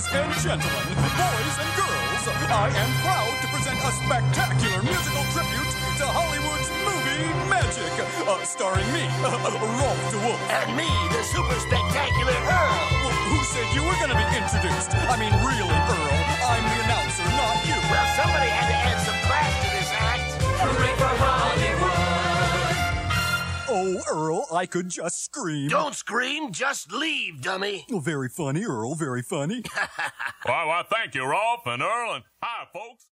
Ladies and gentlemen, boys and girls, I am proud to present a spectacular musical tribute to Hollywood's movie magic, starring me, Rolf DeWolf. And me, the super spectacular Earl. Who said you were going to be introduced? I mean, really, Earl. I'm the announcer, not you. Well, somebody had to add some class to this act. Hooray for Hollywood! Oh, Earl, I could just scream. Don't scream, just leave, dummy. Oh, very funny, Earl, very funny. Well, thank you, Rolf and Earl, and hi, folks.